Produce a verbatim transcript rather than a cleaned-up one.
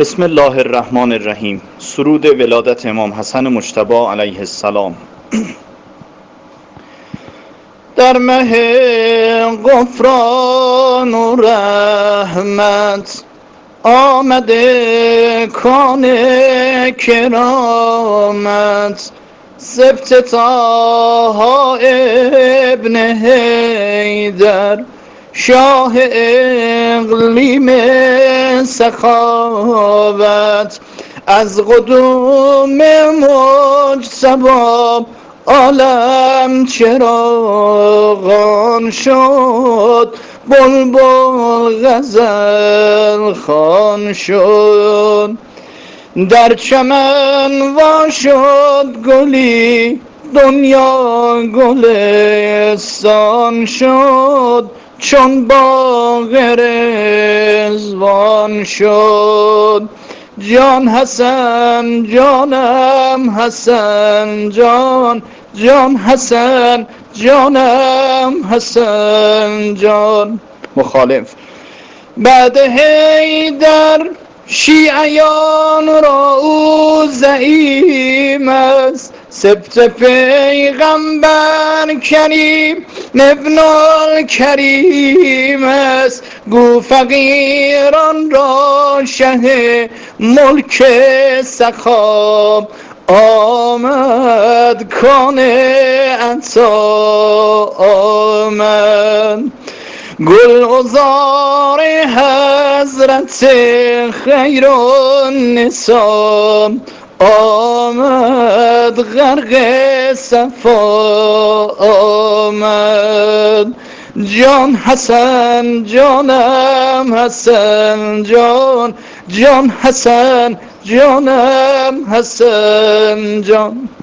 بسم الله الرحمن الرحیم. سرود ولادت امام حسن مجتبی علیه السلام. در مه غفران و رحمت آمده کان کرامت، سبط طه ابن حیدر شاه اقلیم سخاوت، از قدوم مجتبی عالم چراغان شد، بلبل غزل خوان شد. در چمن وا شد گلی دنیا گلستان شد، چون باغ رضوان شد. جان حسن جانم حسن جان، جان حسن جانم حسن جان. مخالف: بعد حیدر شیعیان را او زعیم است، سبط پیغمبر کریم ابن الکریم است. گو فقیران را شه ملک سخا آمد، کان عطا آمد. گل عذار حضرت خیر النساء آمد، غرق صفا آمد. جان حسن جانم حسن جان، جان حسن جانم حسن جان.